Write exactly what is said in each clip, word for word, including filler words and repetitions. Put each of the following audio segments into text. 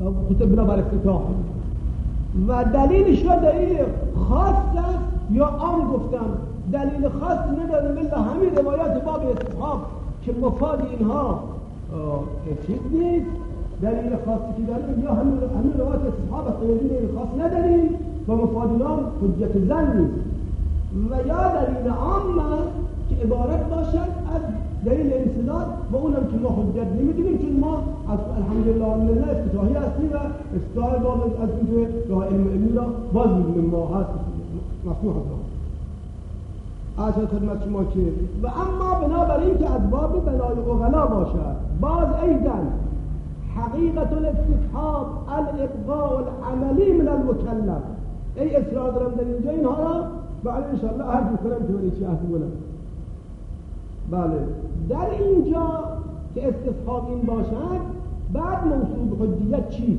خطب بنابر افتتاح. و دلیلش یا دلیل خاص است یا عام گفتم. دلیل خاص نداریم الا همین روایات باب استصحاب که مفاد اینها چیز نیست. دلیل خاصی که داریم یا همین همین روایات استصحاب است، دلیل خاص نداریم و مفاد اینها حجت زن نیست. و یا دلیل عام است که عبارت باشد از دلیل انسداد و اونم که ما حجت نمیدونیم، چون ما از الحمدلله الحمدلله افتتاحی هستیم و افتتاح باب از اینکه راه علم علمی را باز میدونیم ما هست مفتوح هست. عرض خدمت شما که و اما بنابراین که از باب بنای عقلا باشد، باز ایضا حقیقت الاستصحاب الابقاء العملی من المکلف. ای اصرار دارم در اینجا اینها را بعد انشاءالله عرض میکنم که ولی چی عرض میکنم. بله در اینجا که استصحاب این باشد، بعد موصول به حجیت چیست؟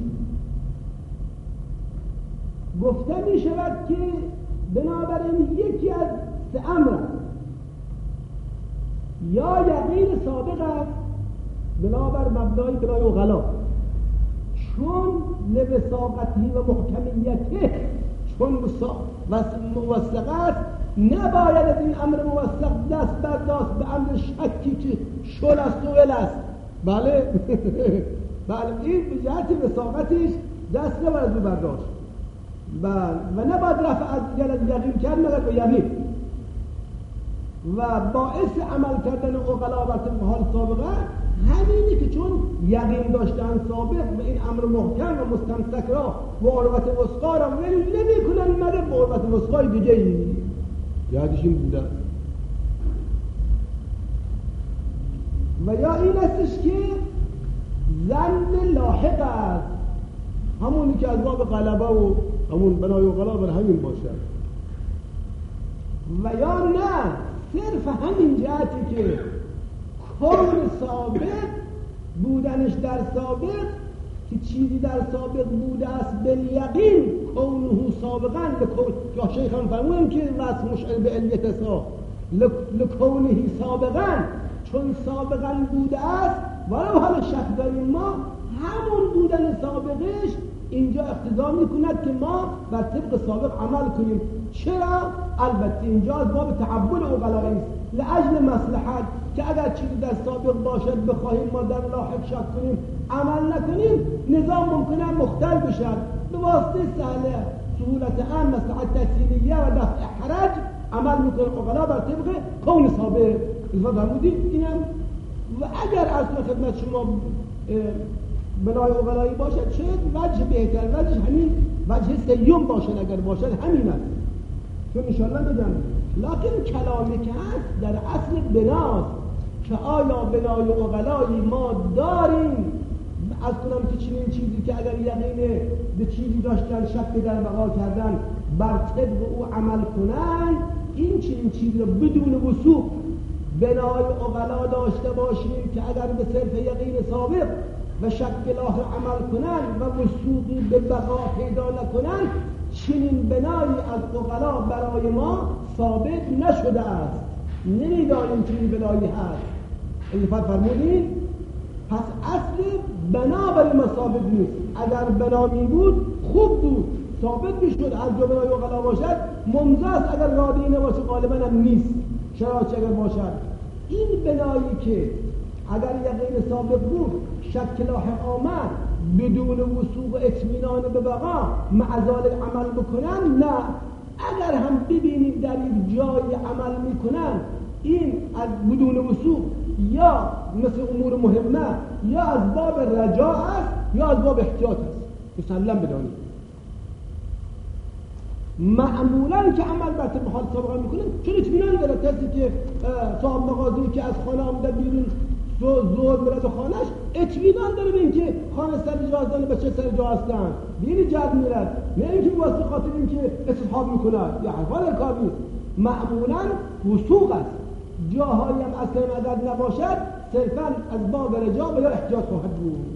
گفته می شود که بنابراین یکی از سه امر یا یقین سابق است بنابر مبنای بنای عقلا، چون لوساقتی و محکمیته چون موثق است نباید از این امر موثق دست برداشت به امر شکی که شل است و ول است. بله بله این به جهت وساقتش دست نباید رو برداشت. بله و نباید رفع از یقین کرد مگر به یقین. و باعث عمل کردن عقلا بر طبق حال سابقه همینی که چون یقین داشتن سابق به این امر محکم و مستمسک را و عروت وثقا را ول نمی‌کنن مگر به عروت وثقای دیگه. یادش این بوده. و یا این استش که ظن لاحق است، همونی که از باب غلبه و همون بنای عقلا بر همین باشد. و یا نه صرف همین جهتی که کون سابق بودنش در سابق که چیزی در سابق بوده است بالیقین کونه سابقا یا شیخ هم فرمودن که وصف مشعر به علیت سا لکونه سابقا چون سابقا بوده است ولو حالا شک داریم ما همون بودن سابقش اینجا اقتضا میکند که ما بر طبق سابق عمل کنیم. چرا؟ البته اینجا از باب تعبد عقلایی است لأجل مصلحت که اگر چیزی در سابق باشد بخواهیم ما در لاحق شک کنیم عمل نکنیم نظام ممکنه مختل بشد به واسطه سهله سهولت عام مصلحت تحصیلیه و دفع حرج عمل میکنه عقلا بر طبق کون سابق. اذا فرمودید اینم. و اگر از خدمت شما بنای عقلایی باشد شاید وجه بهتر وجه همین وجه سیوم باشد، اگر باشد همین است چون انشاءالله بگم. لکن کلامی که هست در اصل بناست که آیا بنای عقلایی ما داریم از کنم که چنین چیزی که اگر یقین به چیزی داشتن شک در بقا کردن بر طبق او عمل کنن این چنین چیزی رو بدون وثوق بنای عقلا داشته باشیم که اگر به صرف یقین سابق و شک لاحق عمل کنن و وثوقی به بقا پیدا نکنن چنین بنایی از عقلا برای ما ثابت نشده است. نمیدانیم چنین بنایی هست. الفت فرمودین پس اصل بنا برای ما ثابت نیست. اگر بنا می بود خوب بود ثابت میشد از جو بنای عقلا باشد ممزه است. اگر رادی نباشه غالبا هم نیست. شرایط اگر باشد این بنایی که اگر یقین سابق بود شک لاحق آمد بدون وثوق و اطمینان به بقا معذال عمل بکنن نه. اگر هم ببینید در یک جای عمل میکنن این از بدون وثوق یا مثل امور مهمه یا از باب رجاء است یا از باب احتیاط است. مسلم بدانید معمولا که عمل بر طبق حال سابقه میکنن چون اطمینان داره کسی که صاحب مغازه‌ای که از خانه آمده بیرون زود میره به خانهش اطمینان داره به اینکه خانه سر جا هستن بچه سر جا هستن بیری جد میرد نه اینکه واسه خاطر اینکه استصحاب میکنه یا حرفان کار نیست. معمولا وثوق است. جاهایی هم اصلا اگر نباشد صرفا از باب رجاء یا احتیاط خواهد بود.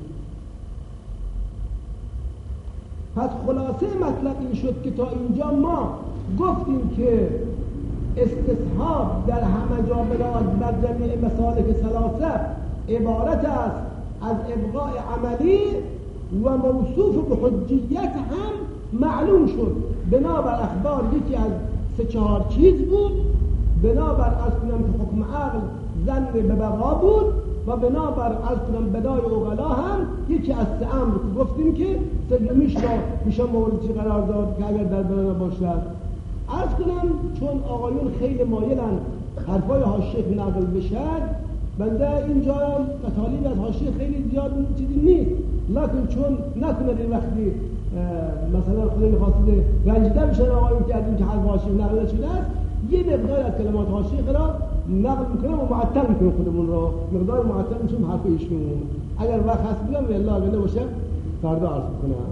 پس خلاصه مطلب این شد که تا اینجا ما گفتیم که استصحاب در همه جا بر جمیع مسالک ثلاثه عبارت است از ابقاء عملی و موصوف به حجیت هم معلوم شد. بنابر اخبار یکی از سه چهار چیز بود، بنابر از کنم که حکم عقل زن به بقا بود و بنابر از کنم بدای اوغلا هم یکی از سه امر که گفتیم که سومیش را میشه موردی قرار داد که اگر در بنا باشد. عرض کنم چون آقایون خیلی مایلن حرفای حاشیه نقل بشد، بنده اینجا مطالب از حاشیه خیلی زیاد چیزی نیست، لکن چون نکنه این وقتی مثلا خدا می‌خواستید رنجیده بشن آقایون که از این که حرف حاشیه نقل شده است، یه مقدار از کلمات حاشیه را نقل میکنم و معطل میکنم خودمون را، مقدار معطل میشم حرف ایشون. اگر وقت هست بگم و الا اگه نباشه فردا عرض میکنم.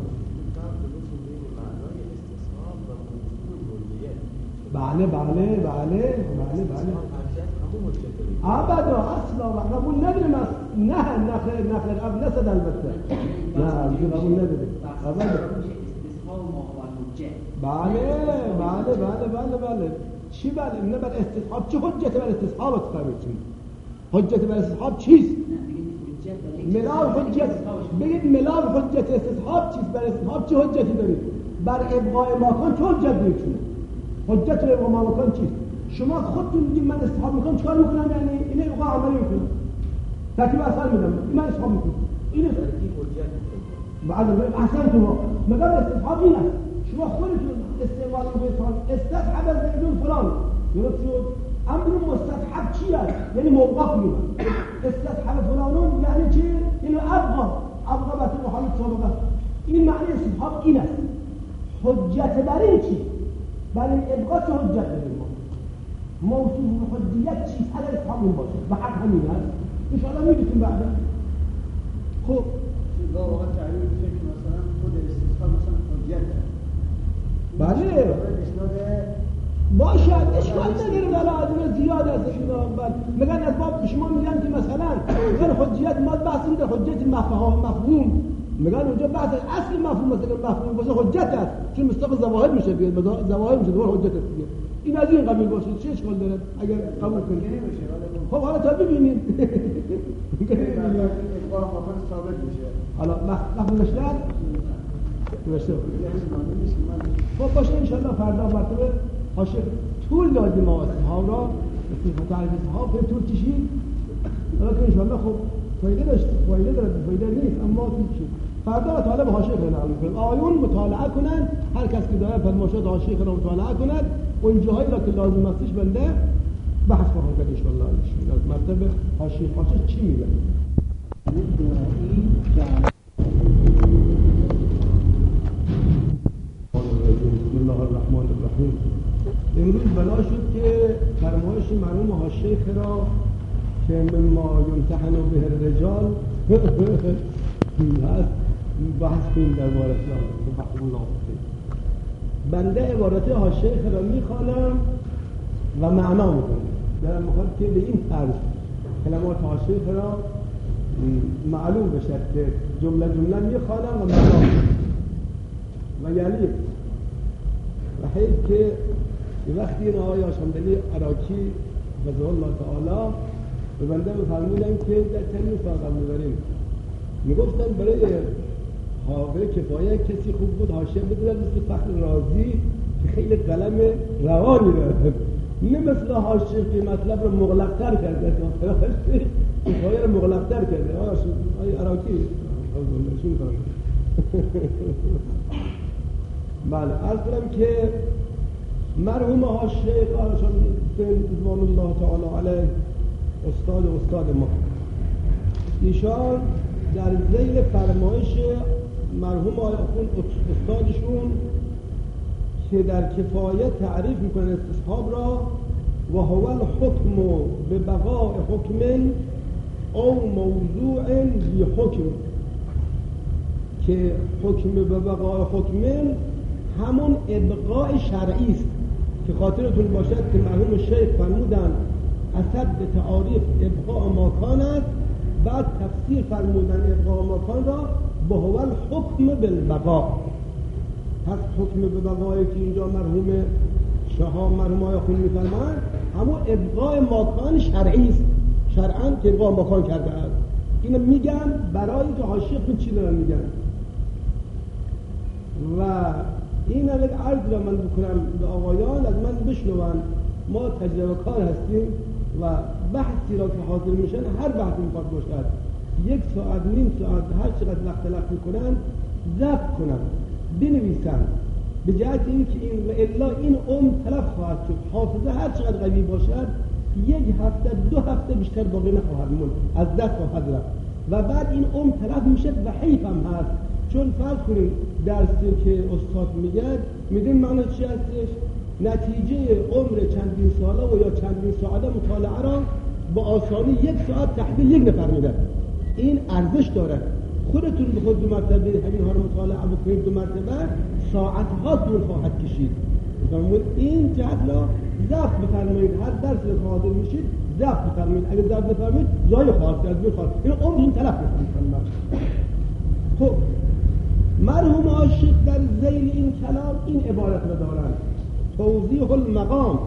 بله بله بله بله بله ابدا اصلا قبول نداریم. نه نه خیر نه خیر اب نسد البته نه قبول نداریم ابدا. بله بله بله بله بله چی بله نه بر استصحاب چه حجت بر استصحاب تفهمید؟ حجت بر استصحاب چیست؟ ملاو حجت بگید ملاو حجت استصحاب چیست؟ بر استصحاب چه حجتی دارید؟ بر ابقاء ماکان چه حجت میشونه؟ حجت بر ابقاء ماکان چیست؟ شما خودتون میگید من استصحاب میکنم چیکار میکنم؟ یعنی اینه ابقاء عملی میکنم ترتیب اصل میدم من استصحاب میکنم اینه ترتیب حجت بعد اصلا تو مقام استصحاب اینه شما خودتون استعمال میکنید استصحب زیدون فلان درست شد. امر مستصحب چیه؟ یعنی موقف میگن استصحب فلانون یعنی چی؟ یعنی ابقا ابقا بطور حالت سابقه. این معنی استصحاب این است. حجت بر این چی؟ بر این ابقا چه حجت داریم ما؟ موصوف حجیت چیست؟ اگر استصحاب این باشه و حق همین هست انشاءالله میدونیم بعدا. خب با واقع تعریف میشه که مثلا خود استصحاب مثلا حجت بله باشد اشکال نداره ولی عدم زیاد است اینا. میگن از باب شما میگن که مثلا میگن حجیت ما بحث در حجت مفهوم مفهوم میگن اونجا بحث اصل مفهوم مثلا مفهوم باشه حجت است چون مصداق ظواهر میشه بیاد ظواهر میشه دور حجت است دیگه. این از این قبیل باشه چه اشکال داره اگر قبول کنید؟ خب حالا تا ببینید ادعا مفهوم ثابت میشه. حالا مفهوم نشد نشد خب باشه انشاءالله فردا مرتبه حاشیه طول دادیم ما ها را تعریف ها به طول کشید ولی انشاءالله خب فایده داشت فایده داره فایده نیست اما طول کشید. فردا طالب حاشیه رو نقل می‌کنیم. آقایون مطالعه کنن هر کس که داره فرمایشات حاشیه رو مطالعه کند و این جاهایی را که لازم استش بنده بحث خواهم کرد انشاءالله. از مرتبه حاشیه حاشیه چی میگه؟ بسم الله الرحمن الرحیم. امروز بنا شد که فرمایش مرحوم حاشیه را که مما یمتحن به الرجال هست بحث کنیم در باره الله. بنده عبارت حاشیه را میخوانم و معنا میکنم. دارم میخواد که به این طرز کلمات حاشیه را معلوم بشد که جمله جمله میخوانم و معنا میکنم و یعنی و حیث که وقتی این آقای هاشم‌دلی عراقی رضی الله تعالی به بنده فرمودن که در چند ساعت میبریم میگفتن برای حاضر کفایه کسی خوب بود حاشیه بدونن مثل فخر رازی که خیلی قلم روانی داره نه مثل حاشیه که مطلب رو مغلق‌تر کرده کفایه رو مغلق‌تر کرده. آقای عراقی بله عرض کنم که مرحوم حاشیه قارشان رضوان الله تعالی علیه استاد استاد ما ایشان در ذیل فرمایش مرحوم آقای استادشون که در کفایه تعریف میکنه استصحاب را و هو الحکم به بقاء حکم او موضوع بی حکم که حکم به بقاء حکم همون ابقاء شرعی است که خاطرتون باشد که مرحوم شیخ فرمودن اصد به تعاریف ابقاء ماکان است بعد تفسیر فرمودن ابقاء ماکان را به هو الحکم بالبقاء. پس حکم به بقایی که اینجا مرحوم شاه مرحوم آقای خون میفرمایند همون ابقاء ماکان شرعی است شرعاً که ابقاء ماکان کرده است. اینو میگن برای که حاشیه خود چی دارن میگن و این هم یک عرض را من بکنم به آقایان از من بشنون. ما تجربه کار هستیم و بحثی را که حاضر میشن هر بحثی میخواد باشد یک ساعت نیم ساعت هر چقدر وقت تلف میکنن ضبط کنن بنویسن به جهت این که این و الا این عمر تلف خواهد شد. حافظه هر چقدر قوی باشد یک هفته دو هفته بیشتر باقی نخواهد موند، از دست خواهد رفت و بعد این عمر تلف میشه و حیف هم هست. چون فرض کنیم درسی که استاد میگه میدین معنی چی هستش؟ نتیجه عمر چندین ساله و یا چندین ساعته مطالعه را با آسانی یک ساعت تحویل یک نفر میده. این ارزش داره. خودتون به خود دو مرتبه همین ها رو مطالعه بکنید، دو مرتبه ساعت ها طول خواهد کشید. این جهت را ضبط بفرمایید. هر درس که حاضر میشید ضبط بفرمایید. اگر ضبط بفرمایید ضایع خواهد کرد، میخواد این عمرتون تلف میکنه. خب مرحوم عاشق در ذیل این کلام این عبارت را دارند: توضیح المقام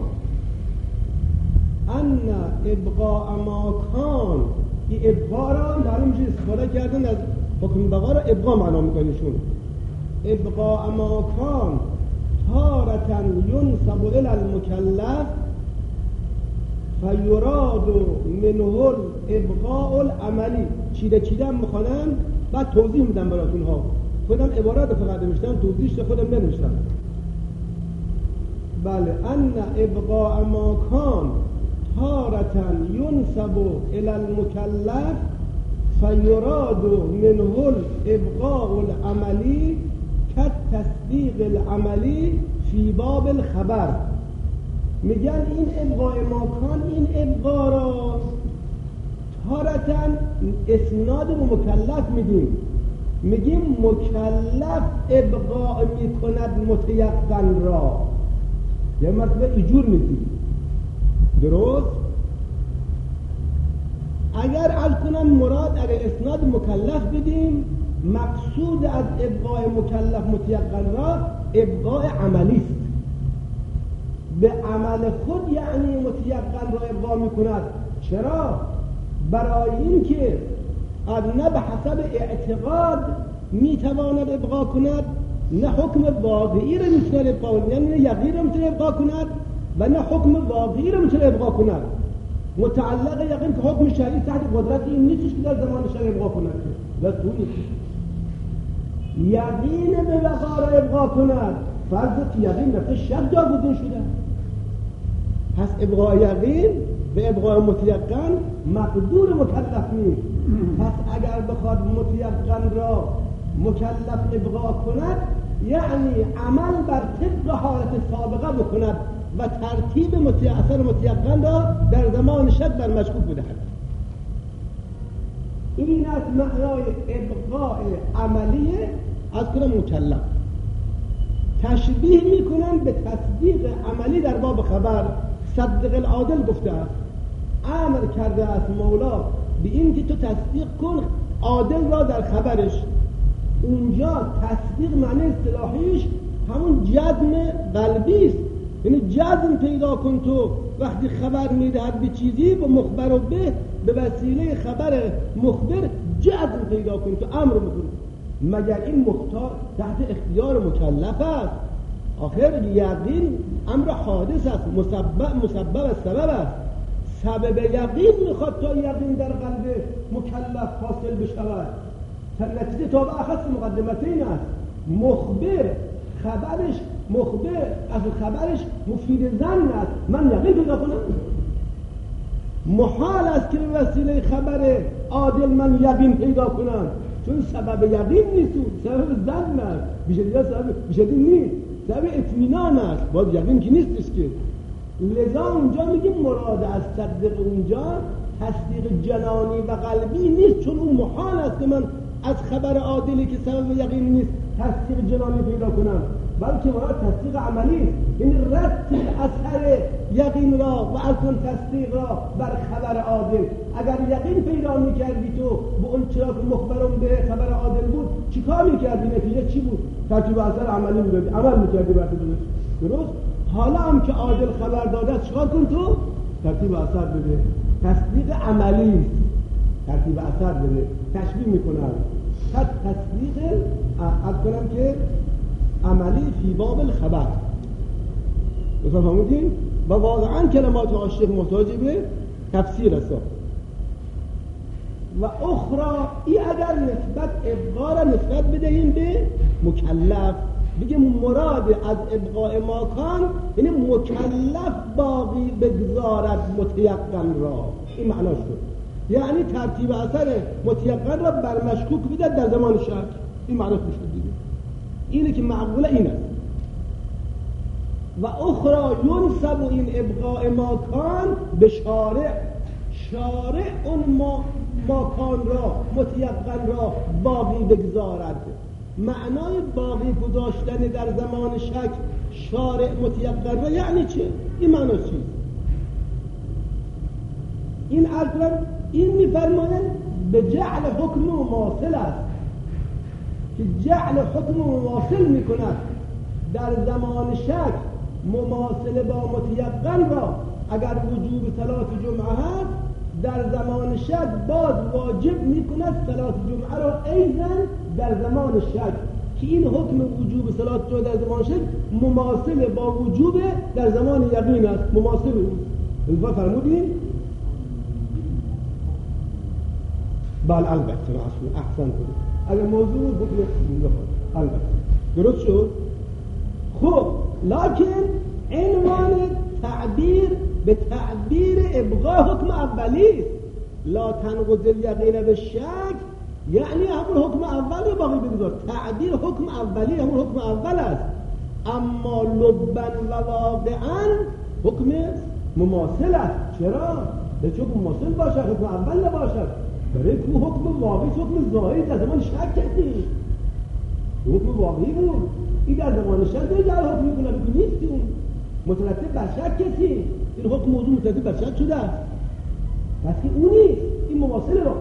ان ابقاء ما کان. این ابقاء را معلوم میشه استفاده کردن از حکم بقا را ابقاء معنا میکنیشون. ابقاء ما کان تارة ینسب الی المکلف فیراد منه الابقاء العملی. چیده چیده هم میخوانم بعد توضیح میدم براتون ها. خودم عبارت فقط نمیشتم، توضیحش خودم نمیشتم. بله، ان ابقاء ما کان تارة ینسب الی المکلف فیراد منه الابقاء العملی کالتصدیق العملی فی باب الخبر. میگن این ابقاء ما کان، این ابقاء را تارة اسناد به مکلف میدیم. میگیم مکلف ابقاء میکند متیقن را، یه مرتبه ایجور میگیم. درست؟ اگر عرض کنم مراد اگر اسناد مکلف بدیم، مقصود از ابقاء مکلف متیقن را ابقاء عملی است. به عمل خود یعنی متیقن را ابقاء میکند. چرا؟ برای این که نه به حسب اعتقاد میتواند ابقاء کند، نه حکم واقعی را میتواند ابقاء کند، یعنی نه یقین را میتواند ابقاء کند و نه حکم واقعی را میتواند ابقاء کند. متعلق یقین که حکم شرعی تحت قدرت این نیستش که در زمان شرع ابقاء کند. بس تو نیست. یقین به وقا را ابقاء کند، فرض که یقین رفته شک جاگزین شده. پس ابقاء یقین به ابقاء متیقن مقدور مکلف نیست. پس اگر بخواد متیقن را مکلف ابقاء کند، یعنی عمل بر طبق حالت سابقه بکند و ترتیب اثر متیقن را در زمان شک بر مشکوک بدهد. این از معنای ابقاء عملیه از کنم مکلف. تشبیه میکنن به تصدیق عملی در باب خبر. صدق العادل گفته است، امر کرده است مولا به این که تو تصدیق کن عادل را در خبرش. اونجا تصدیق معنی اصطلاحیش همون جزم قلبی است. یعنی جزم پیدا کن تو وقتی خبر میدهد به چیزی و مخبر و به به وسیله خبر مخبر جزم پیدا کن تو امر بکن، مگر این مختار تحت اختیار مکلف است. آخر یقین امر حادث است، مسبب مسبب است، سبب است. سبب یقین میخواد تا یقین در قلب مکلف حاصل بشود. نتیجه تابع اخص مقدمتین است. مخبر خبرش مخبر از خبرش مفید ظن است. من یقین پیدا کنم؟ محال است که به وسیله خبر عادل من یقین پیدا کنم، چون سبب یقین نیست، سبب ظن است. بیشتر سبب بیشتر نیست، سبب اطمینان است. باز یقین که نیستش که. لذا اونجا میگیم مراد از تصدیق اونجا تصدیق جنانی و قلبی نیست، چون اون محال است که من از خبر عادلی که سبب یقین نیست تصدیق جنانی پیدا کنم، بلکه مراد تصدیق عملی است. یعنی رد اثر یقین را و اصلا تصدیق را بر خبر عادل. اگر یقین پیدا میکردی تو به اون چرا که مخبرم به خبر عادل بود چیکار میکردی؟ نتیجه چی بود؟ ترتیب اثر عملی میدادی، عمل میکردی برای درست. حالا هم که عادل خبر داده چیکار کن تو؟ ترتیب اثر بده. تصدیق عملی، ترتیب اثر بده. تشبیه میکنن. پس تصدیق از کنم که عملی فی باب الخبر. مثلا فهمیدین؟ و واقعا کلمات عاشق محتاج به تفسیر است. و اخرى ای اگر نسبت ابقا را نسبت بدهیم به مکلف، بگیم مراد از ابقاء ماکان یعنی مکلف باقی بگذارد متیقن را، این معنا شد. یعنی ترتیب اثر متیقن را بر مشکوک بدهد در زمان شک، این معنا شد دیگه. اینه که معقوله این است. و اخرى ینسب این ابقاء ماکان به شارع، شارع اون ما ماکان را متیقن را باقی بگذارد. معنای باقی گذاشتن در زمان شک شارع متیقن را یعنی چه؟ این معنی چیست؟ این اصلا این میفرماید به جعل حکم مماثل است که جعل حکم مماثل میکند در زمان شک مماثل با متیقن را. اگر وجوب صلات جمعه هست در زمان شک باز واجب میکند صلات جمعه را ایضا در زمان شک، که این حکم وجوب صلات جمعه در زمان شک مماثل با وجوب در زمان یقین است. مماثل او الفا فرمودین؟ بله البته احسن کنید. اگر موضوع بکنید البته درست شد. خب لکن عنوان تعبیر به تعبیر ابقاء حکم اولی است. لا تنقض الیقین بالشک، یعنی همون حکم اول رو باقی بگذار. تعبیر حکم اولی همون حکم اول است، اما لبن و واقعا حکم مماثل است. چرا؟ به چون مماثل باشد حکم اول نباشد. برای که حکم واقعی حکم ظاهری در زمان شک کردی، حکم واقعی بود. این در زمان شک داره جعل حکم میکنه که نیستی اون مترتب بر شک کسی. این حکم موضوع مترتب بر شک شده است، پس که اون نیست، این مماثل را.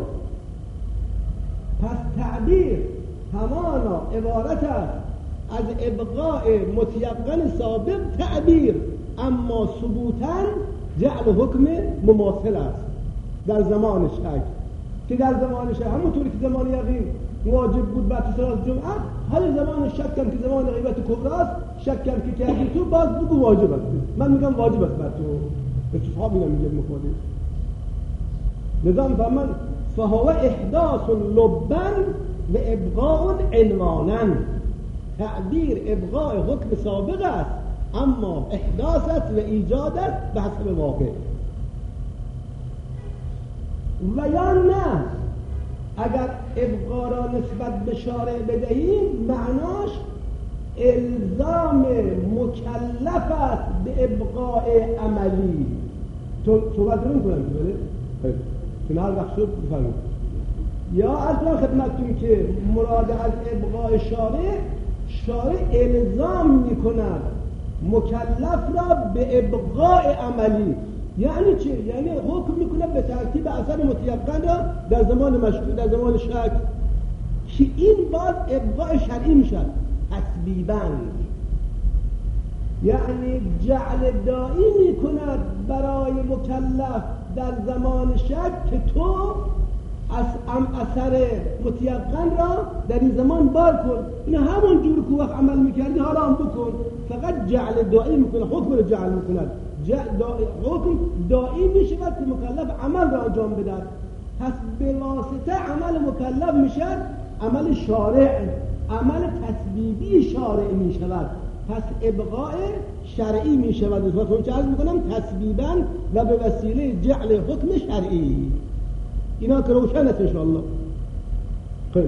پس تعبیر همانا عبارت است از ابقاء متیقن سابق تعبیر، اما ثبوتاً جعل حکم مماثل است در زمان شک، که در زمان شک همونطوری که زمان یقین واجب بود بعد صلات جمعه، حال زمان شک هم که زمان غیبت کبرا است، شک هم که کردی تو باز بگو واجب است. من میگم واجب است بر تو، به تو صحابی نمیگم مخالف. نظام فرمان فهو احداث لبن و ابقاء عنوانا. تعبیر ابقاء حکم سابق است، اما احداث است و ایجاد است به حسب واقع. و یا نه اگر ابقا را نسبت به شارع بدهیم معناش الزام مکلف است به ابقاء عملی. صحبت رو میکنم که بله؟ خیلی چون هر وقت شد بفرمید. یا اصلا خدمتتون که مراد از ابقاء شارع، شارع الزام میکند مکلف را به ابقاء عملی. یعنی چه؟ یعنی حکم میکنه به ترتیب اثر متیقن را در زمان مشکوک در زمان شک، که این باز ابقاء شرعی میشد تسبیباً. یعنی جعل دائی میکند برای مکلف در زمان شک که تو از اثر متیقن را در این زمان بار کن. این همون جور که وقت عمل میکردی حالا هم بکن. فقط جعل دائی میکنه، حکم رو جعل میکند. حکم دائی میشود که مکلف عمل را انجام بدهد. پس به واسطه عمل مکلف میشد عمل شارع، عمل تسبیبی شارع میشود. پس ابقاء شرعی میشود. و چه عرض میکنم تسبیبا و به وسیله جعل حکم شرعی. اینا که روشن است انشاءالله. خیلی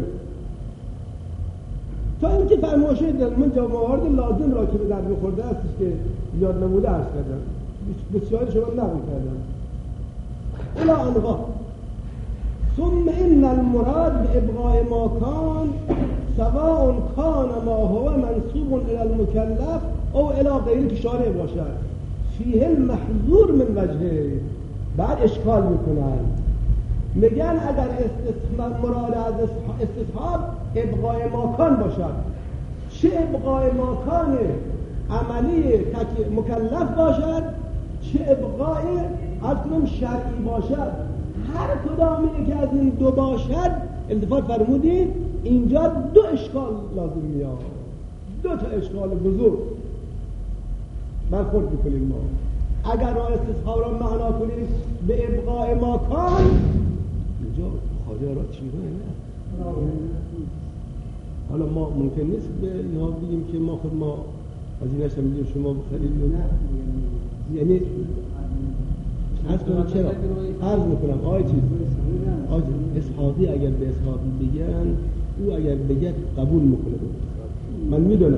تا اینکه فرمایشه در من موارد لازم را که به درد میخورده است که یاد نموده عرض کردم، بسیاری شما نقل کردم. الی آنها ثم ان المراد بابقاء ما کان سواء کان ما هو منسوب الى المکلف او الى غیره که شارع باشد فیه المحظور من وجهه. بعد اشکال میکنن، میگن اگر مراد از استصحاب ابقاء ماکان باشد، چه ابقاء ماکان عملی مکلف باشد، چه ابقاء اصلا شرعی باشد، هر کدامی که از این دو باشد التفات فرمودید اینجا دو اشکال لازم میاد. دو تا اشکال بزرگ برخورد میکنیم ما. اگر راه استصحاب را معنا کنیم به ابقاء ماکان، اینجا خواهی را چیزه نه. حالا ما ممکن نیست به اینها بگیم که ما خود ما از این هشتم میدیم شما بخرید یا نه. یعنی عرض کنم چرا؟ عرض میکنم آی چیز آی اسحاقی اگر به اسحاقی بگن، او اگر بگه قبول میکنه. من میدونم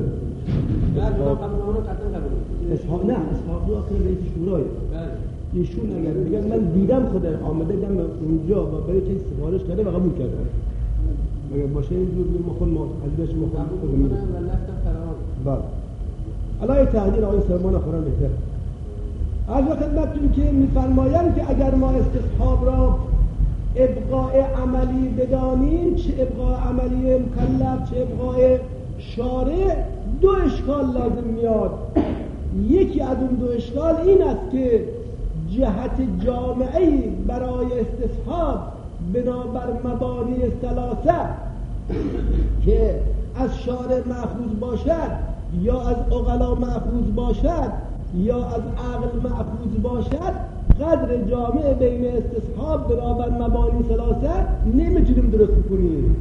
اسحاق نه اسحاقی آخر رئیس شورایه. ایشون اگر بگن من دیدم خدا آمده دم اونجا و برای کسی سفارش کرده و قبول کرده، مگر باشه اینجور ما خود ما حضرتش ما خود خود میدونم. بله علای تحلیل آقای سلمان آخران بهتر. از خدمتتون که میفرمایند که اگر ما استصحاب را ابقاء عملی بدانیم، چه ابقاء عملی مکلف چه ابقاء شارع، دو اشکال لازم میاد. یکی از اون دو اشکال این است که جهت جامعی برای استصحاب بنابر مبانی ثلاثه که از شارع مأخوذ باشد یا از عقلا مأخوذ باشد یا از عقل مأخوذ باشد، قدر جامع بین استصحاب بنابر مبانی ثلاثه نمیتونیم درست کنیم.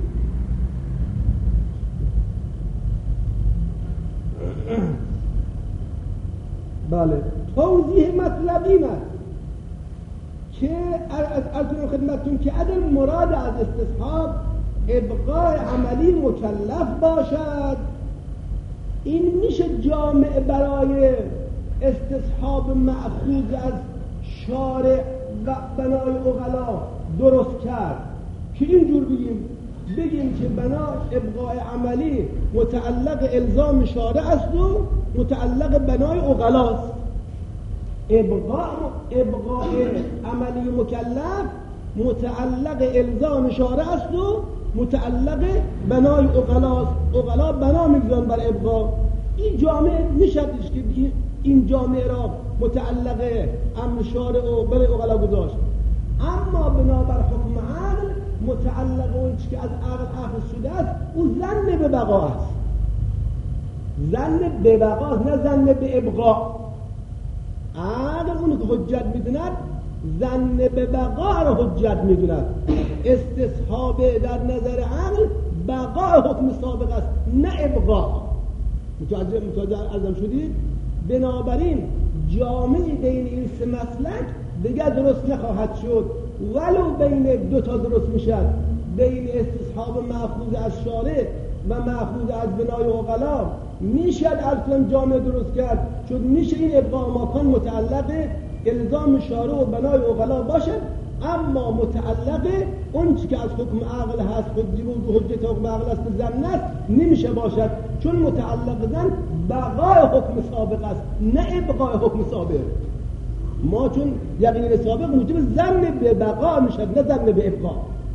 بله توضیح مطلب این است که از اون خدمتتون که اگر مراد از استصحاب ابقاء عملی مکلف باشد، این میشه جامع برای استصحاب مأخوذ از شارع و بنای عقلا درست کرد که اینجور بگیم بگیم که بنا ابقاء عملی متعلق الزام شارع است و متعلق بنای عقلاست. ابقاء ابقاء عملی مکلف متعلق الزام شارع است و متعلق بنای عقلاست. عقلا بنا میگذارن بر ابقاء. این جامع نشدش که این جامع را متعلق امر شارع و بر عقلا گذاشت، اما بنابر حکم عقل متعلق اون چی که از عقل اخذ شده است او ظن به بقا است. ظن به بقا نه ظن به ابقاء. عقل اون که حجت میدوند ظن به بقا را حجت میدوند. استصحاب در نظر عقل بقا حکم سابق است نه ابقاء. متوجه متوجه ازم شدید؟ بنابراین جامعی بین این سه مسلک دیگر درست نخواهد شد، ولو بین دو تا درست میشد، بین استصحاب مأخوذ از شارع و مأخوذ از بنای عقلا میشد اصلا جامع درست کرد، چون میشه این ابقاء ماکان متعلق الزام شارع و بنای عقلا باشد، اما متعلق اون چی که از حکم عقل هست، حجت حکم عقل است ظن است نمیشه باشد، چون متعلق ظن بقای حکم سابق است نه ابقای حکم سابق. ما چون یقین سابق موجب ظن به بقا میشد نه ظن به ابقا.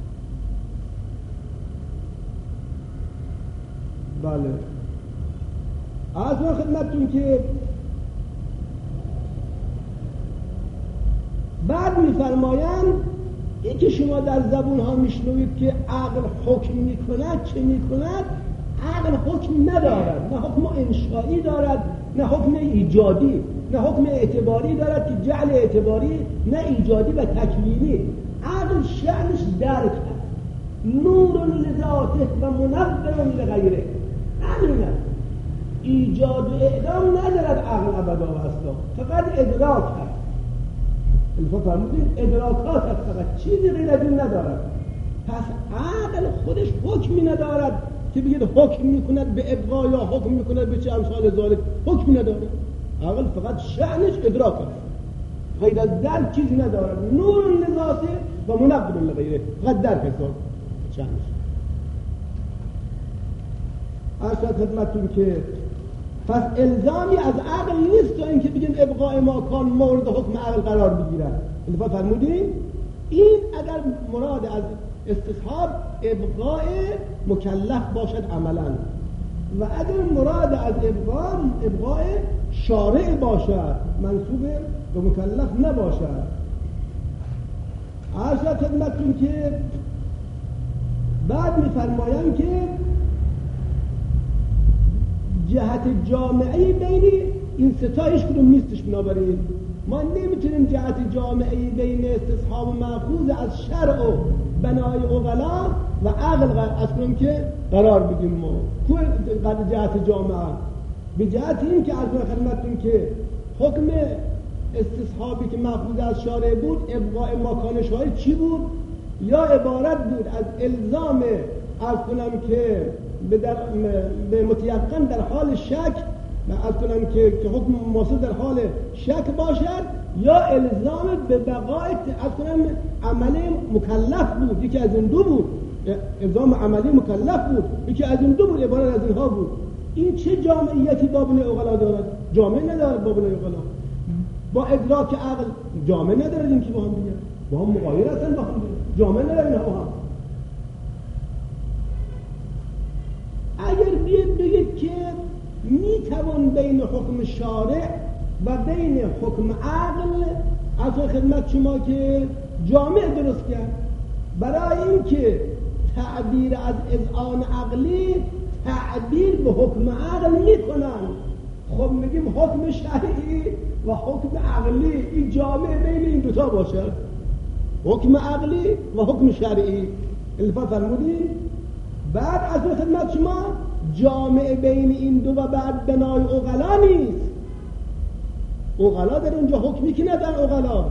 بله از من خدمتتون که بعد میفرمایند این که شما در زبون ها میشنوید که عقل حکم میکند، چه میکند؟ عقل حکم ندارد، نه حکم انشایی دارد نه حکم ایجادی، نه حکم اعتباری دارد که جعل اعتباری، نه ایجادی و تکوینی. عقل شأنش درک است، نور لذاته و منور لغیره. عقل نه ایجاد و اعدام ندارد، عقل ابدا و اصلا فقط ادراک هست. الفا فرمودید ادراکات هست، فقط چیزی غیر از این ندارد. پس عقل خودش حکمی ندارد که بگید حکم میکند به ابقا یا حکم میکند به چه امثال ذالک، حکمی ندارد. عقل فقط شأنش ادراک است، غیر از درک چیزی ندارد، نور لذاته و منور لغیره، فقط درک است شأنش. ارشد خدمتتون که پس الزامی از عقل نیست تا اینکه بگیم ابقاء ماکان مورد حکم عقل قرار بگیرد. الفا فرمودیم این اگر مراد از استصحاب ابقاء مکلف باشد عملا، و اگر مراد از ابقاء ابقاء شارع باشد منصوب به مکلف نباشد. ارشد خدمتتون که بعد میفرمایند که جهت جامعه بین این ستا هیچ کدوم نیستش. بنابراین ما نمیتونیم جهت جامعه بین استصحاب مأخوذ از شرع و بنای عقلا و عقل از کنیم که قرار بدیم. ما کوی جهت جامعه به جهت این که از خدمتتون که حکم استصحابی که مأخوذ از شارع بود ابقاء مکانش های چی بود؟ یا عبارت بود از الزام از کنم که به, در به متیقن در حال شک از کنم که, که حکم موصول در حال شک باشد، یا الزام به بقای از کنم عمل مکلف بود. یکی از این دو بود، الزام عملی مکلف بود، یکی از این دو بود، عبارت از اینها بود. این چه جامعیتی با بنای عقلا دارد؟ جامعه ندارد با بنای عقلا. با ادراک عقل جامعه ندارد. این که با هم دیگه با هم مغایر هستن، با هم دیگه جامعه ندارد. با هم اگر بیاد بگید که میتوان بین حکم شارع و بین حکم عقل از خدمت شما که جامع درست کرد، برای اینکه تعبیر از اذعان عقلی تعبیر به حکم عقل میکنن. خب میگیم حکم شرعی و حکم عقلی این جامع بین این دوتا باشد، حکم عقلی و حکم شرعی. الفا فرمودیم بعد از خدمت شما جامع بین این دو و بعد بنای عقلا نیست. عقلا در اونجا حکمی که ندارن. عقلا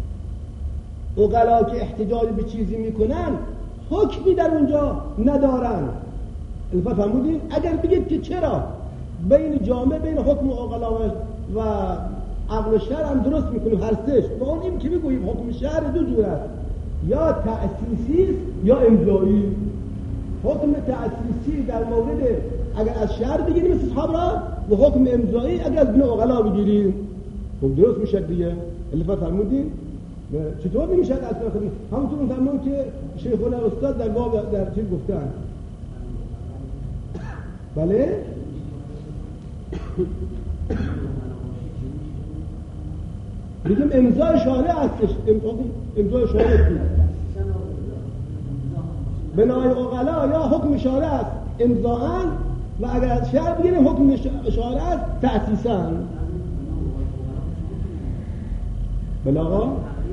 عقلا که احتجاج به چیزی میکنن حکمی در اونجا ندارن. الفا فرمودیم اگر بگید که چرا بین جامع بین حکم عقلا و عقل و شرع هم درست میکنیم هر سهش، با اون این که بگوییم حکم شرع دو جور است، یا تأسیسی یا امضایی. حکم تأسیسی در مورد اگر از شرع بگیریم استصحاب را، و حکم امضایی اگر از بنای عقلا بگیریم خب درست میشه دیگه. الفا فرمودیم چطور نمیشه از بنای همونطور فرمون که شیخونا استاد در باب در چیز گفتن. بله بگیم امضای شارع هستش. امضای شارع است بنای عقلا یا حکم شارع است امضاءً، و اگر از شرع بگیریم حکم شارع است تأسیساً. بله آقا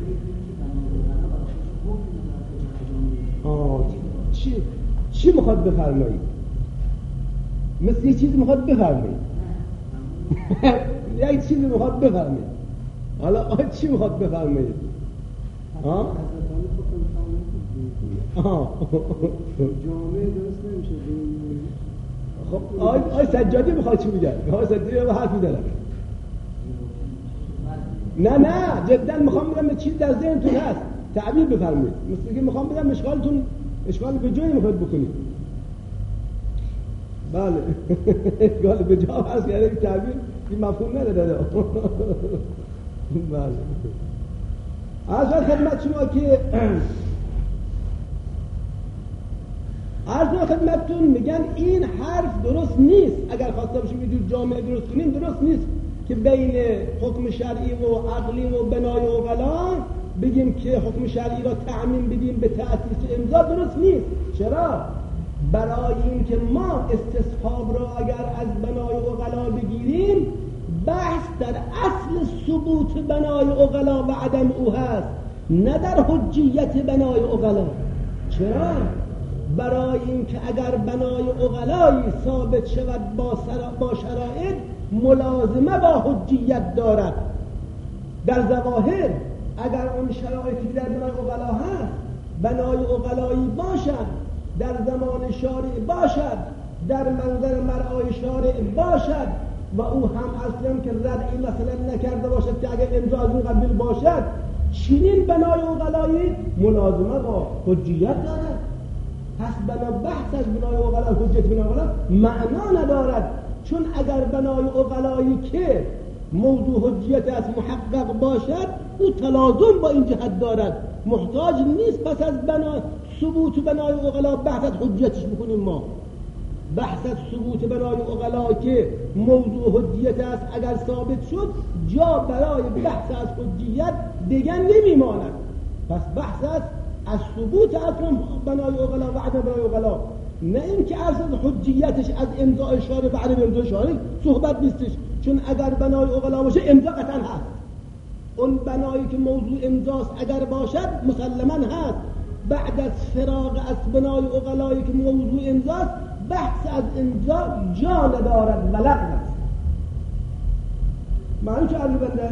آه چی چی میخواد بفرمایید؟ مثل یه چیزی میخواد بفرمایید یک چیزی میخواد بفرمایید. حالا آه چی میخواد بفرمایید؟ آه آه جامعه درست نمیشه. خب آی آی سجادی میخواد چی بگه؟ آی سجادی به حرفی داره. نه نه جدا میخوام بگم به چیز در ذهنتون هست تعبیر بفرمایید. مثل که میخوام بگم اشکالتون اشکال به جایی میخواد بکنید. بله اشکال به جا هست، یعنی تعبیر این مفهوم نداره. بله از خدمت شما که عرض خدمتتون میگن این حرف درست نیست. اگر خواسته باشیم یه جور جامعه درست کنیم درست نیست که بین حکم شرعی و عقلی و بنای عقلا بگیم که حکم شرعی را تعمیم بدیم به تأسیس امضا. درست نیست. چرا؟ برای این که ما استصحاب را اگر از بنای عقلا بگیریم بحث در اصل ثبوت بنای عقلا و عدم او هست، نه در حجیت بنای عقلا. چرا؟ برای اینکه اگر بنای عقلایی ثابت شود با, با شرایط ملازمه با حجیت دارد. در ظواهر اگر اون شرایطی در بنای عقلا هست بنای عقلایی باشد، در زمان شارع باشد، در منظر مرعای شارع باشد و او هم اصلا که ردعی مثلا نکرده باشد که اگر امضا از اون قبیل باشد، چنین بنای عقلایی ملازمه با حجیت دارد. پس بنا بحث از بنای عقلا حجیت بنای عقلا معنا ندارد، چون اگر بنای عقلایی که موضوع حجیت از محقق باشد او تلازم با این جهت دارد، محتاج نیست پس از بنا ثبوت بنای عقلا بحث از حجیتش بکنیم. ما بحث از ثبوت بنای عقلا که موضوع حجیت است اگر ثابت شد جا برای بحث از حجیت دیگر نمیماند. پس بحث از از ثبوت اصلا بنای عقلا و عدم بنای عقلا نه اینکه از حجیتش از امضای شارع و عدم امضای شارع صحبت نیستش، چون اگر بنای عقلا باشه امضا قطعا هست. اون بنایی که موضوع امضاست اگر باشد مسلما هست. بعد از فراغ از بنای عقلایی که موضوع امضاست بحث از امضا جا ندارد و لغو است. معنی چه عرض بنده؟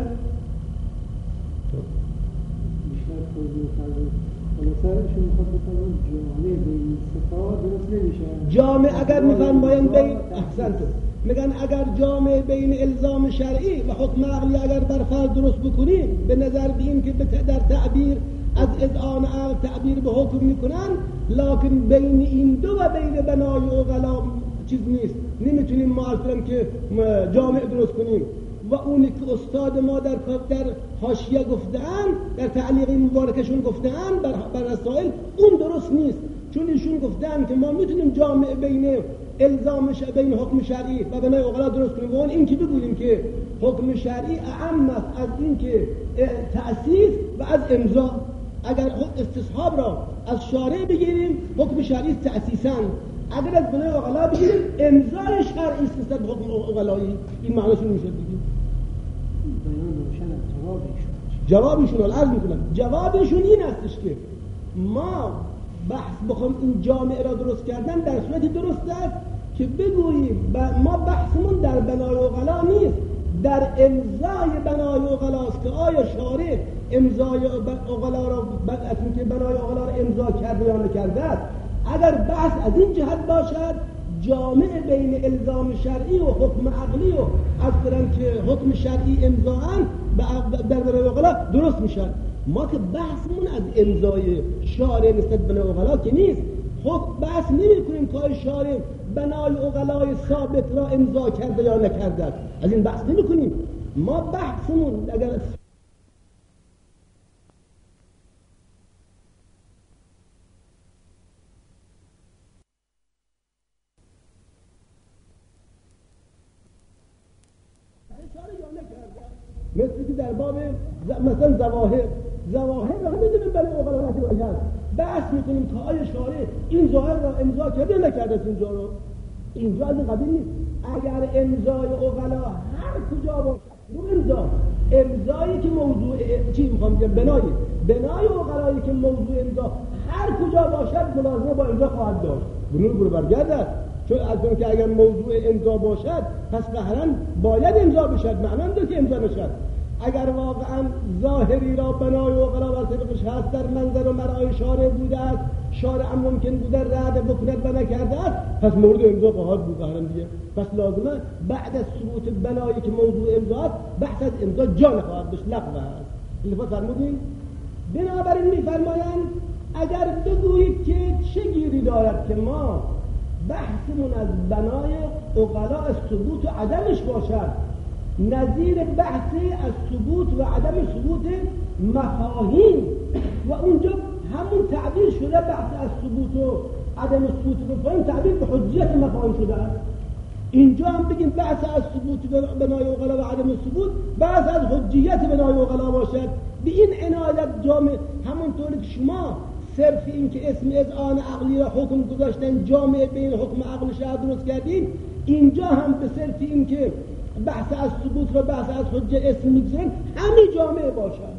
بیشتر توضیح کردم. خلاصه‌شون میخواد بفرماید جامع بین صفات درست نمیشه. جامع اگر میفرمایند بین احسنت میگن اگر جامع بین الزام شرعی و حکم عقلی اگر بر فرض درست بکنیم به نظر بیم که در تعبیر از اذعان عقل تعبیر به حکم میکنن، لکن بین این دو و بین بنای عقلا چیز نیست. نمیتونیم ما اصلا که جامع درست کنیم و اونی که استاد ما در در حاشیه گفتن در تعلیق مبارکشون گفتن بر, بر رسائل اون درست نیست، چون ایشون گفتن که ما میتونیم جامع بین الزام بین حکم شرعی و بنای عقلا درست کنیم و اون این که بگوییم که حکم شرعی اعم است از این که تأسیس و از امضا. اگر استصحاب را از شارع بگیریم حکم شرعی تأسیساً، اگر از بنای عقلا بگیریم امضای شرعی است نسبت به حکم عقلایی. این معنیشون میشه بگیم جوابشون رو عرض میکنم. جوابشون این استش که ما بحث بخوام این جامعه را درست کردن در صورتی درست است که بگوییم ما بحثمون در بنای عقلا نیست، در امضای بنای عقلاست که آیا شارع امضای عقلا را بعد که بنای عقلا را امضا کرده یا نکرده است. اگر بحث از این جهت باشد جامع بین الزام شرعی و حکم عقلی و از قرآن که حکم شرعی امضاءن در بنای عقلا درست میشن. ما که بحثمون از امضای شارع نسبت بنای عقلا که نیست، حکم بحث نمی کنیم که شارع بنای عقلای ثابت را امضا کرده یا نکرده است. از این بحث نمی کنیم. ما بحثمون اگر مثل که در باب مثلا زواهر زواهر را نمیدونیم بنای عقلا را باشد، بحث میکنیم که آیا شارع این ظاهر را امضا کرده نکرده است. اینجا رو اینجا از این قبیل نیست. اگر امضای عقلا هر کجا باشد رو امضا امضایی که موضوع چی میخوام بگم بنای بنای عقلایی که موضوع امضا هر کجا باشد ملازمه با امضا خواهد داشت. بنور برو برگردد، چون از اون که اگر موضوع امضا باشد پس قهرن باید امضا بشد، معنی نداره که امضا نشد. اگر واقعا ظاهری را بنای عقلا و طبقش هست در منظر و مرای شارع بوده است، شارع هم ممکن بوده رد بکند و نکرده است، پس مورد امضا خواهد بود قهرن دیگه. پس لازمه بعد از ثبوت بنایی که موضوع امضا است بحث از امضا جا نخواهد داشت، لغو است. این لفظ فرمودین. بنابراین میفرمایند اگر بگویید که چه گیری دارد که ما بحثمون از بنای عقلا از ثبوت و عدمش باشد نظیر بحثی از ثبوت و عدم ثبوت مفاهیم و اونجا همون تعبیر شده بحث از ثبوت و عدم ثبوت مفاهیم تعبیر به حجیت مفاهیم شده است. اینجا هم بگیم بحث از ثبوت بنای عقلا و عدم ثبوت بحث از حجیت بنای عقلا باشد. به این عنایت جامع همونطوری که شما صرف این که اسم اذعان عقلی را حکم گذاشتن جامع بین حکم عقل شرع درست کردیم، اینجا هم به صرف این که بحث از ثبوت را بحث از حجه اسم میگذارن همین جامعه باشد.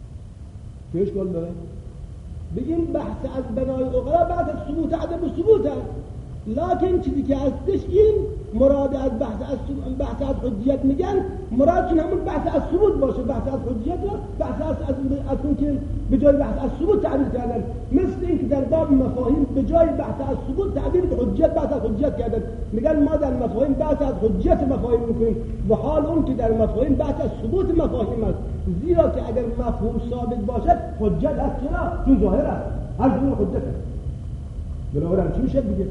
چه اشکال داره؟ بگیم بحث از بنای عقلا بحث از ثبوت عدم ثبوت است، لکن چیزی که هستش این مراد از بحث از بحث از حجیت میگن مرادشون همون بحث از ثبوت باشه. بحث از حجیت را بحث از از, از اون که به جای بحث از ثبوت تعبیر کردن، مثل این که در باب مفاهیم به جای بحث از ثبوت تعبیر به حجیت بحث از حجیت کردن. میگن ما در مفاهیم بحث از حجیت مفاهیم میکنیم و حال اون که در مفاهیم بحث از ثبوت مفاهیم است، زیرا که اگر مفهوم ثابت باشد حجت است. چرا؟ چون ظاهر است، هر جور حجت است. بنابراین چی میشه دیگه؟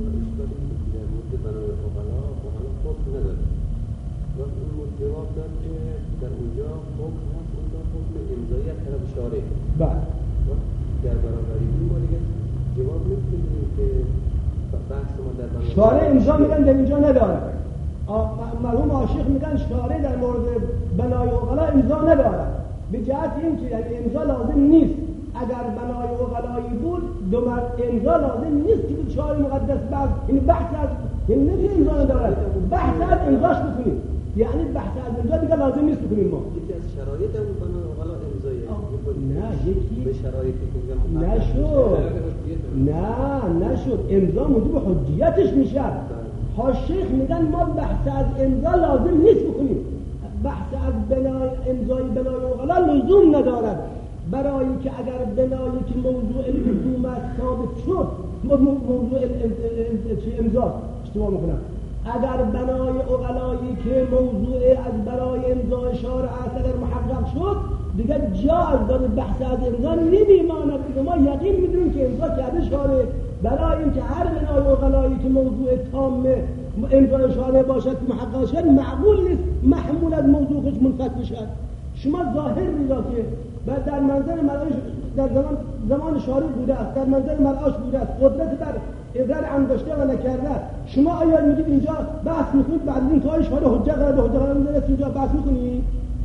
بنای عقلا عقلا حکم نداره و اون جواب داد که در اونجا حکم هست، اونجا حکم امضایی از طرف شارع. بله. در برابری این ما دیگه جواب نمیدونیم که بحث ما در بنای شارع امضا میگن در اینجا نداره. مرحوم عاشق میگن شارع در مورد بنای عقلا امضا نداره، به جهت این که امضا لازم نیست. اگر بنای عقلایی بود دو مرد امضا لازم نیست که تو چهار مقدس بعد این بحث از این نه که امضا ندارد، بحث از امضاش بکنیم، یعنی بحث از امضا دیگه لازم نیست بکنیم ما. یکی از شرایط اون بنا حالا امضایه. نه یکی به شرایطی که میگم نشد، نه نشد، امضا موجب حجیتش میشه. ها شیخ میگن ما بحث از امضا لازم نیست بکنیم، بحث از بنای امضای بنای اوغلا لزوم ندارد، برای که اگر بنایی که موضوع لزوم ثابت شد، موضوع امضا اشتباه میکنم، اگر بنای اوغلایی که موضوع از برای امضای شارع است اگر محقق شد دیگه جا از دار بحث از امضا نمیماند، دیگه ما یقین میدونیم که امضا کرده شارع، برای اینکه هر بنای اوغلایی که موضوع تام امضای شارع باشد که محقق شد معقول نیست محمول از موضوع خودش منفک بشد. شما ظاهر میگه که بعد در منظر مرعاش در زمان زمان شارع بوده است، در منظر مرعاش بوده است، قدرت بر اقرار انگشته و نکرده. شما آیا میگید اینجا بحث میکنید بعد این کارش شارع حجت قرار به حجت قرار میذاره اینجا بحث میکنید؟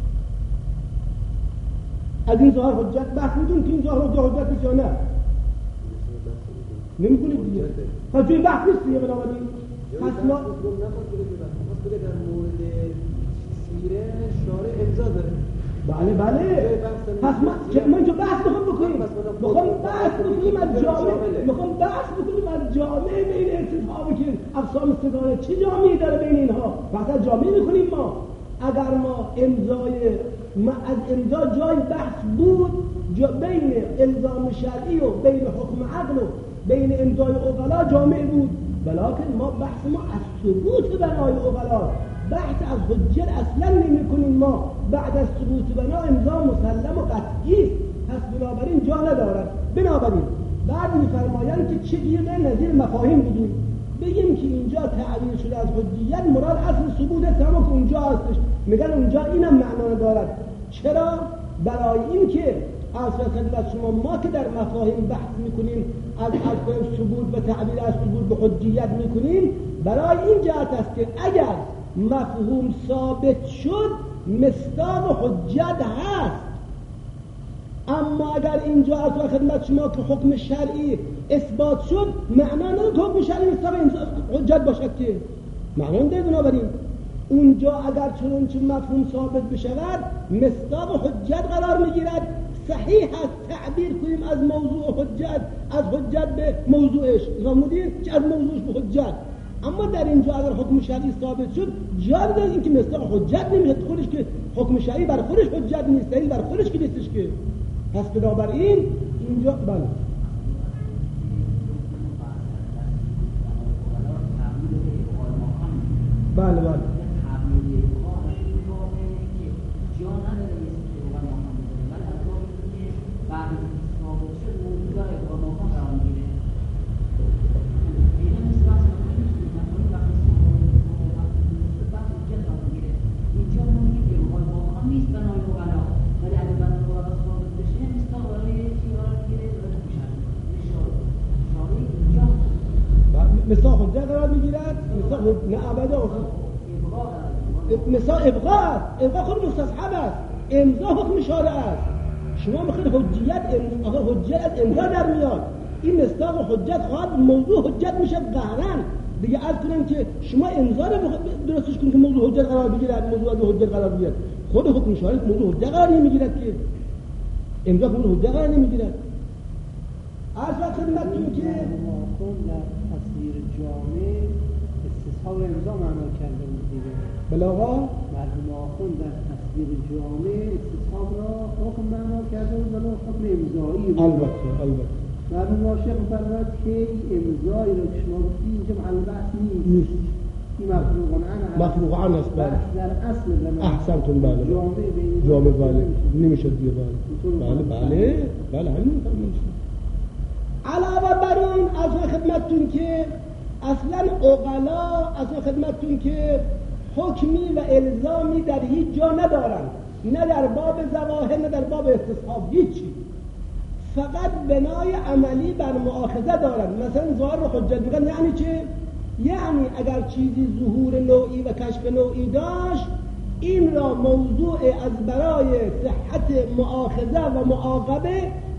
از این ظاهر حجت بحث میکنید که این ظاهر حجت حجت نیست یا نه؟ نمیکنید دیگه. پس توی بحث نیست دیگه بنابراین. پس ما در مورد سیره شارع امضا داره. بله بله. پس ما ما اینجا بحث میخوام بکنیم. میخوام بحث بکنیم از جامعه. میخوام بحث بکنیم از جامعه بین استصحاب که اقسام استدانه چه جامعه داره بین اینها. بحث از جامعه میکنیم ما. اگر ما امضای ما از امضا جای بحث بود جا بین الزام شرعی و بین حکم عقل و بین امضای اوغلا جامعه بود، ولیکن ما بحث ما از ثبوت بنای اوغلا، بحث از حجت اصلا نمی کنیم. ما بعد از ثبوت بنا امضا مسلم و قطعی است، پس بنابراین جا ندارد. بنابراین بعد می‌فرمایند که چگونه نظیر مفاهیم بگیم، بگیم که اینجا تعبیر شده از حجیت مراد اصل ثبوت تمام که اونجا هستش، میگن اونجا اینم معنا ندارد. چرا؟ برای این که اصلا خدمت شما ما که در مفاهیم بحث میکنیم از از ثبوت و تعبیر از ثبوت به حجیت میکنیم، برای این جهت است که اگر مفهوم ثابت شد مصداق حجت هست، اما اگر اینجا اصلا خدمت شما که حکم شرعی اثبات شد معنا نداره حکم شرعی مصداق حجت باشد که معنا نداره. بنابراین اونجا اگر چنانچه مفهوم ثابت بشود مصداق حجت قرار میگیرد. صحیح است تعبیر کنیم از موضوع حجت از حجت به موضوعش، فرمودید که از موضوعش به حجت، اما در اینجا اگر حکم شرعی ثابت شد جا داره این که مصداق حجت نمیشه خودش، که حکم شرعی بر خودش حجت نیست، دلیل بر خودش که نیستش که. پس بنابراین اینجا بله بله بله مصداق حجت قرار میگیرد، مصداق نه ابدا، مصداق ابقاء ابقاء خود مستصحب است، امضا حکم شارع است. شما میخواید حجیت آخر حجت از امضا در میاد، این مصداق حجت خواهد موضوع حجت میشه قهرن دیگه. عرض کنم که شما امضا رو درستش کنید که موضوع حجت قرار بگیرد، موضوع از حجت قرار بگیرد، خود حکم شارع موضوع حجت قرار نمیگیرد که امضا موضوع حجت قرار نمیگیرد. عرض خدمتتون که تصویر جامع استصحاب امضا معنا کرده بود دیگه. بله آقا مرحوم آخوند در تصویر جامع استصحاب را حکم معنا کرده بود ولی حکم امضایی بود. البته البته مرحوم شیخ فرمود که این امضایی را که شما گفتید اینجا محل بحث نیست، این مفروغ عنه مفروغ عنه است. بله در اصل زمان احسنتون. بله جامع بین جامع بله نمیشه دیگه. بله بله بله همین فرمایش. علاوه بر اون از خدمتتون که اصلا عقلا از خدمتتون که حکمی و الزامی در هیچ جا ندارن، نه در باب ظواهر نه در باب استصحاب، هیچی، فقط بنای عملی بر مؤاخذه دارن. مثلا ظاهر و حجت میگن یعنی چه؟ یعنی اگر چیزی ظهور نوعی و کشف نوعی داشت این را موضوع از برای صحت مؤاخذه و معاقبه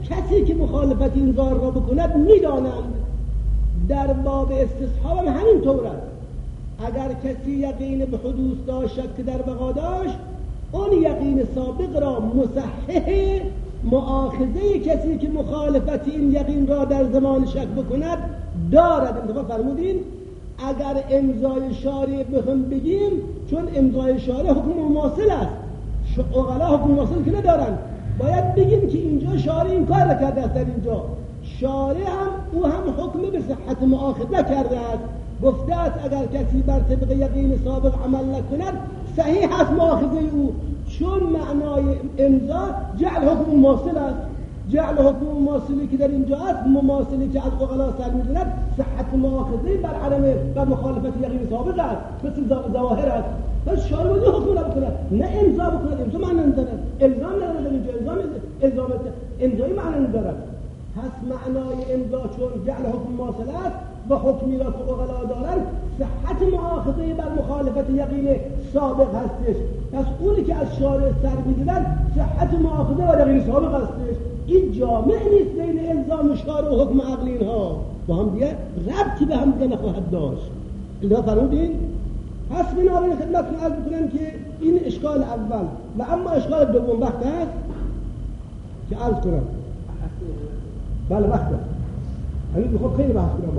کسی که مخالفت این ظاهر را بکند میدانند. در باب استصحاب هم همینطور است. اگر کسی یقین به حدوث داشت که در بقا داشت، اون یقین سابق را مصحح مؤاخذه کسی که مخالفت این یقین را در زمان شک بکند دارد. انتفاع فرمودین اگر امضای شارع بخوام بگیم، چون امضای شارع حکم مماثل است، عقلا حکم مماثل که ندارن، باید بگیم که اینجا شارع این کار کرده است. در اینجا شارع هم او هم حکم به صحت مؤاخذه کرده است، گفته است اگر کسی بر طبق یقین سابق عمل نکند صحیح است مؤاخذه او، چون معنای امضا جعل حکم مماثل است. جعل حکم مماثلی که در اینجا است، مماثلی که از عقلا سر می‌زند، صحت مؤاخذه بر عدم و مخالفت یقین سابق است، مثل ظواهر است. پس شارع باید حکم را بکند، نه امضا بکند. امضا معنی ندارد، الزام ندارد. در اینجا الزام الزام امضایی معنی ندارد. پس معنای امضا چون جعل حکم مماثل است و حکمی را که عقلا دارند، صحت مؤاخذه بر مخالفت یقین سابق هستش. پس اونی که از شارع سر می‌زند صحت مؤاخذه بر یقین سابق هستش. این جامع نیست بین الزام شارع و حکم عقلی اینها، با هم دیگه ربطی به هم دیگه نخواهد داشت. اینها فرمودین؟ پس بنابراین خدمتتون عرض می‌کنم که این اشکال اول و اما اشکال دوم وقت است که عرض کنم. بله وقت است. همین میخوام خیلی بحث کنم.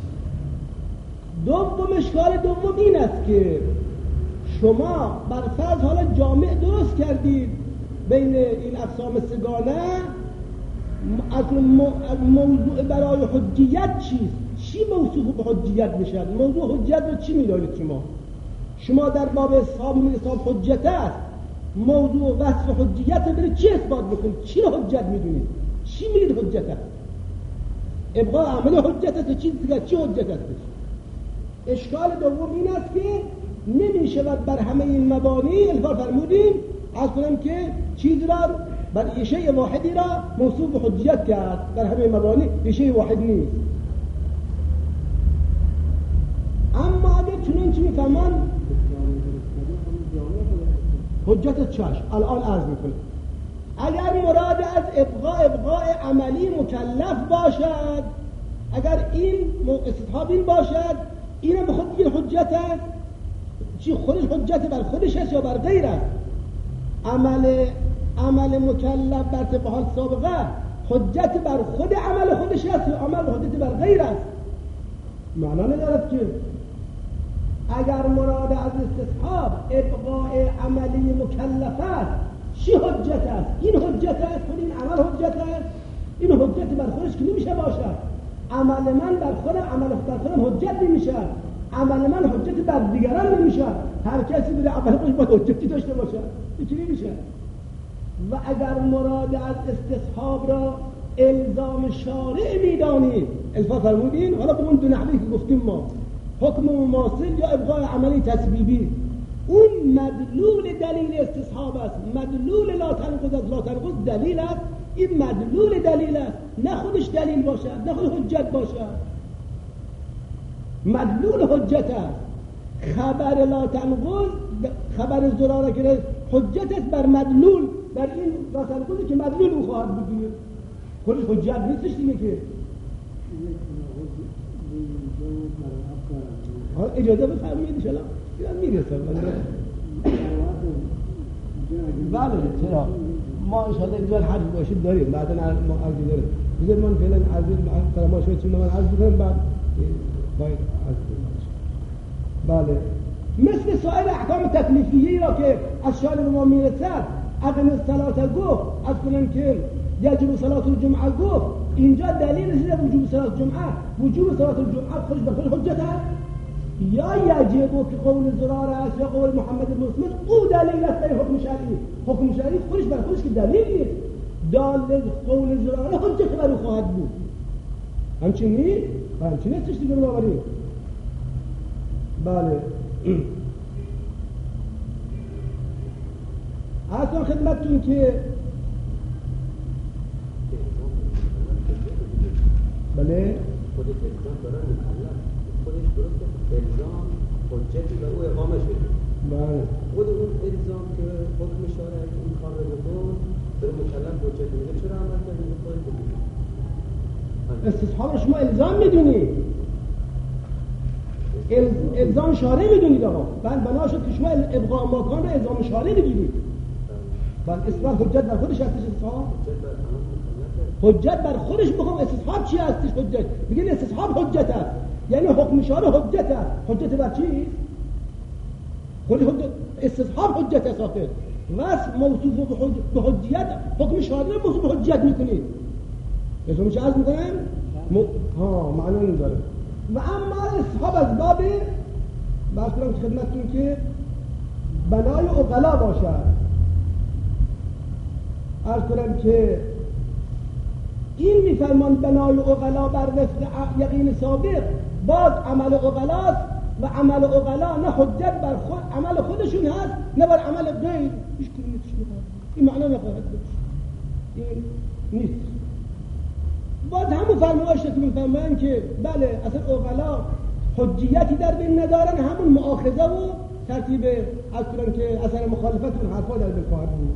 دوم اشکال دوم این است که شما بر فرض حالا جامع درست کردید بین این اقسام سگانه، از موضوع برای حجیت چیست؟ چی موصوف به حجیت میشد؟ موضوع حجیت رو چی میدانید شما؟ شما در باب اصحاب میرساب حجت است، موضوع وصف حجیت رو برید چی اثبات بکنید؟ چی رو حجت میدونید؟ چی میگید حجت است؟ ابقاء عمل حجت است، چی دیگر چی حجت است؟ اشکال دوم این است که نمیشود بر همه این مبانی الفا فرمودیم از کنم که چیز را بر یه شیء واحدی را موصوف به حجیت کرد، در همه مبانی یه شیء واحد نیست. اما اگر چنین چی میفهمان حجت چشم الان عرض میکنه، اگر مراد از ابقاء ابقاء عملی مکلف باشد، اگر این استصحاب این باشد، اینم به خود دیگه حجت است. چی خودش حجت بر خودش است یا بر غیر است؟ عمل عمل مکلف بر طبق حال سابقه حجت بر خود عمل خودش است یا عمل حجت بر غیر است؟ معنا ندارد که اگر مراد از استصحاب ابقاء عملی مکلف است، چی حجت است؟ این حجت است، خود این عمل حجت است. این حجت بر خودش که نمیشه باشد. عمل من بر خودم عمل بر خودم حجت نمیشه، عمل من حجت بر دیگران نمیشه. هر کسی بده عمل خودش باید حجتی داشته باشه، این نمیشه. و اگر مراد از استصحاب را الزام شارع میدانید، الفا فرمودین حالا به اون دو نحوی که گفتیم ما، حکم مماثل یا ابقاء عملی تسبیبی، اون مدلول دلیل استصحاب است. مدلول لا تنقض از لا تنقض دلیل است، این مدلول دلیل است، نه خودش دلیل باشد نه خود حجت باشد. مدلول حجت است. خبر لا تنقض، خبر زراره که حجت است بر مدلول، بر این لا تنقضی که مدلول او خواهد بگیر، خودش حجت نیستش دیگه. که حالا اجازه بفرمایید ان شاء الله میرسم. بله چرا ما ان شاء الله اینجا حرف باشید داریم، بعدا ما عرض داریم. بذار من فعلا عرض فرما شد چون من عرض بکنم بعد باید عرض کنم. بله مثل سایر احکام تکلیفیه را که از شارع به ما میرسد، اقیم الصلاة گفت، از کنم که یجب صلاة الجمعه گفت، اینجا دلیل رسیده وجوب صلاة الجمعه. وجوب صلاة الجمعه خودش به خود حجت است یا یجب که قول زرار است یا قول محمد بن مسلم او دلیل است برای حکم شرعی. حکم شرعی خودش بر خودش که دلیل نیست، دال قول زرار حجت بر او خواهد بود. همچین نیست؟ همچین نیستش دیگه بنابراین. بله اصلا خدمتتون که بله خودش الزام داره مکلف، خودش درسته الزام حجتی بر او اقامه شده. بله خود اون الزام که حکم شارع این کار رو بکن داره مکلف حجت میده چرا عمل کردی خودت بگید استصحاب رو شما الزام میدونید، الزام شارع میدونید آقا. بعد بنا شد که شما ابقاء مکان رو الزام شارع بگیرید. بعد اصلا حجت بر خودش هستش استصحاب. حجت بر خودش بخوام استصحاب چی هستش حجت؟ بگین استصحاب حجت است. یعنی حکم شارع حجت است. حجت بر چی؟ خود حجت استصحاب حجت است آخر. واسه موصوف به حجیت حکم شارع رو موصوف به حجت میکنید. یعنی چه عرض میکنم؟ م... ها معنی این داره. و اما استصحاب از باب بحث کنم خدمتتون که بنای عقلا باشد. عرض کنم که این میفرمان بنای عقلا بر وفق یقین سابق باز عمل عقلاست و عمل عقلا نه حجت بر خود عمل خودشون هست نه بر عمل غیر. هیچ کنی نیستش میخواد این معنا نخواهد داشت، این نیست. باز همون فرمایش که میفرمان که بله اصلا عقلا حجیتی در بین ندارن، همون مؤاخذه و ترتیب از کنم که اثر مخالفت اون حرفا در بین خواهد بود.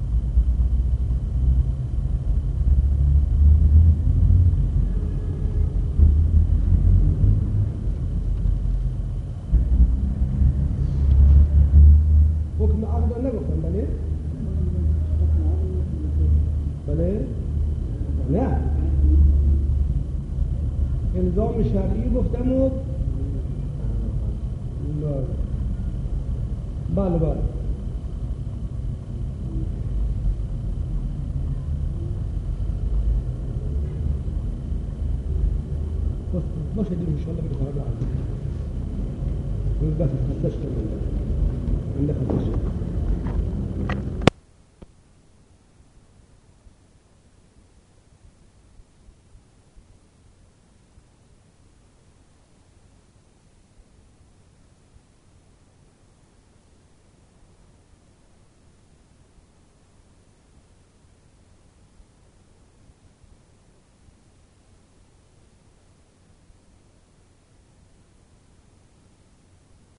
حکم عقل نگفتم بله؟ بله؟ نه الزام شرعی گفتم و بله بله باشه دیم انشاءالله بگه فرابه عزیز بس خستش کنم عنده خستش